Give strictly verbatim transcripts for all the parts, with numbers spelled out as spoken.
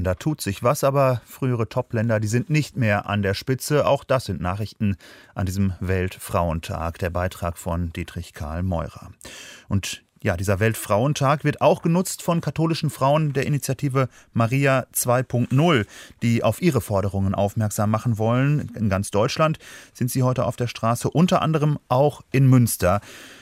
Da tut sich was, aber frühere Topländer, die sind nicht mehr an der Spitze. Auch das sind Nachrichten an diesem Weltfrauentag. Der Beitrag von Dietrich Karl Meurer. Und ja, dieser Weltfrauentag wird auch genutzt von katholischen Frauen der Initiative Maria zwei Punkt null, die auf ihre Forderungen aufmerksam machen wollen. In ganz Deutschland sind sie heute auf der Straße, unter anderem auch in Münster.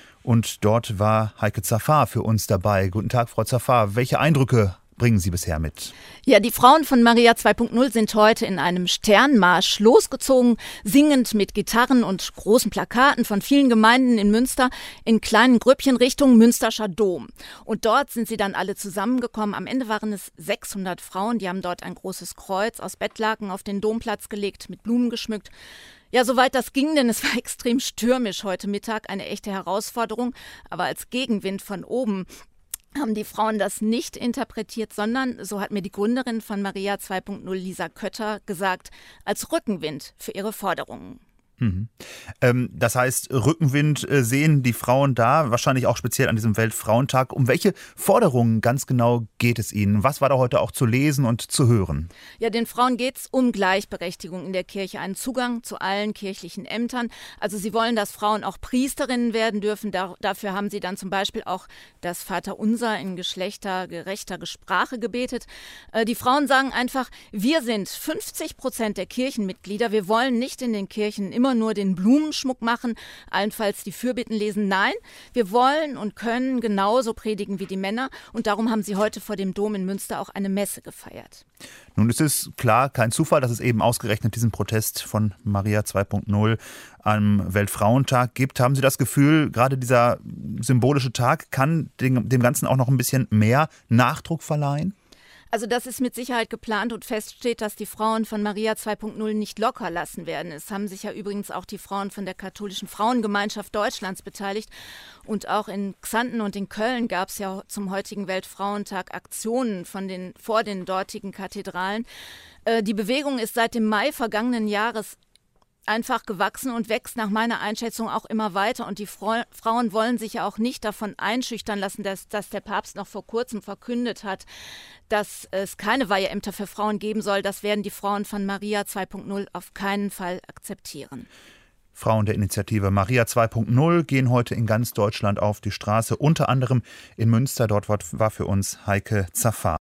Und dort war Heike Zafar für uns dabei. Guten Tag, Frau Zafar. Welche Eindrücke bringen Sie bisher mit? Ja, die Frauen von Maria zwei Punkt null sind heute in einem Sternmarsch losgezogen, singend mit Gitarren und großen Plakaten von vielen Gemeinden in Münster in kleinen Grüppchen Richtung Münsterscher Dom. Und dort sind sie dann alle zusammengekommen. Am Ende waren es sechshundert Frauen, die haben dort ein großes Kreuz aus Bettlaken auf den Domplatz gelegt, mit Blumen geschmückt. Ja, soweit das ging, denn es war extrem stürmisch heute Mittag, eine echte Herausforderung. Aber als Gegenwind von oben haben die Frauen das nicht interpretiert, sondern, so hat mir die Gründerin von Maria zwei Punkt null, Lisa Kötter, gesagt, als Rückenwind für ihre Forderungen. Mhm. Ähm, das heißt, Rückenwind äh, sehen die Frauen da, wahrscheinlich auch speziell an diesem Weltfrauentag. Um welche Forderungen ganz genau geht es Ihnen? Was war da heute auch zu lesen und zu hören? Ja, den Frauen geht es um Gleichberechtigung in der Kirche, einen Zugang zu allen kirchlichen Ämtern. Also sie wollen, dass Frauen auch Priesterinnen werden dürfen. Da, dafür haben sie dann zum Beispiel auch das Vaterunser in geschlechtergerechter Sprache gebetet. Äh, die Frauen sagen einfach, wir sind fünfzig Prozent der Kirchenmitglieder. Wir wollen nicht in den Kirchen immer nur den Blumenschmuck machen, allenfalls die Fürbitten lesen. Nein, wir wollen und können genauso predigen wie die Männer. Und darum haben sie heute vor dem Dom in Münster auch eine Messe gefeiert. Nun ist es klar, kein Zufall, dass es eben ausgerechnet diesen Protest von Maria zwei Punkt null am Weltfrauentag gibt. Haben Sie das Gefühl, gerade dieser symbolische Tag kann dem, dem Ganzen auch noch ein bisschen mehr Nachdruck verleihen? Also das ist mit Sicherheit geplant und feststeht, dass die Frauen von Maria zwei Punkt null nicht locker lassen werden. Es haben sich ja übrigens auch die Frauen von der katholischen Frauengemeinschaft Deutschlands beteiligt. Und auch in Xanten und in Köln gab es ja zum heutigen Weltfrauentag Aktionen von den, vor den dortigen Kathedralen. Äh, die Bewegung ist seit dem Mai vergangenen Jahres einfach gewachsen und wächst nach meiner Einschätzung auch immer weiter. Und die Frau, Frauen wollen sich ja auch nicht davon einschüchtern lassen, dass, dass der Papst noch vor kurzem verkündet hat, dass es keine Weiheämter für Frauen geben soll. Das werden die Frauen von Maria zwei Punkt null auf keinen Fall akzeptieren. Frauen der Initiative Maria zwei Punkt null gehen heute in ganz Deutschland auf die Straße, unter anderem in Münster. Dort war für uns Heike Zafar.